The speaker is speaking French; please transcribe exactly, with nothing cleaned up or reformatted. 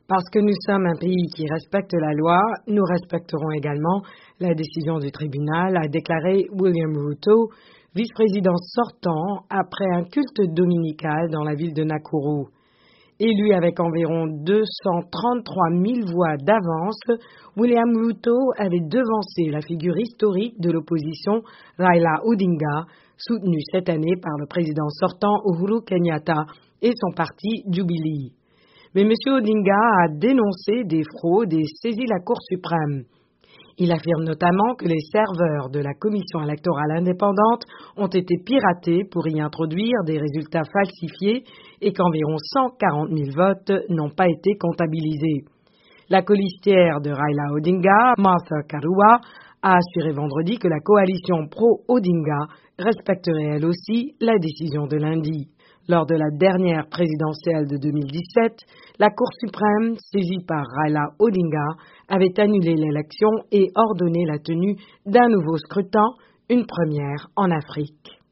Parce que nous sommes un pays qui respecte la loi, nous respecterons également la décision du tribunal, a déclaré William Ruto, vice-président sortant, après un culte dominical dans la ville de Nakuru. Élu avec environ deux cent trente-trois mille voix d'avance, William Ruto avait devancé la figure historique de l'opposition Raila Odinga, soutenu cette année par le président sortant Uhuru Kenyatta et son parti Jubilee. Mais M. Odinga a dénoncé des fraudes et saisi la Cour suprême. Il affirme notamment que les serveurs de la Commission électorale indépendante ont été piratés pour y introduire des résultats falsifiés et qu'environ cent quarante mille votes n'ont pas été comptabilisés. La colistière de Raila Odinga, Martha Karua, a assuré vendredi que la coalition pro-Odinga respecterait elle aussi la décision de lundi. Lors de la dernière présidentielle de deux mille dix-sept, la Cour suprême, saisie par Raila Odinga, avait annulé l'élection et ordonné la tenue d'un nouveau scrutin, une première en Afrique.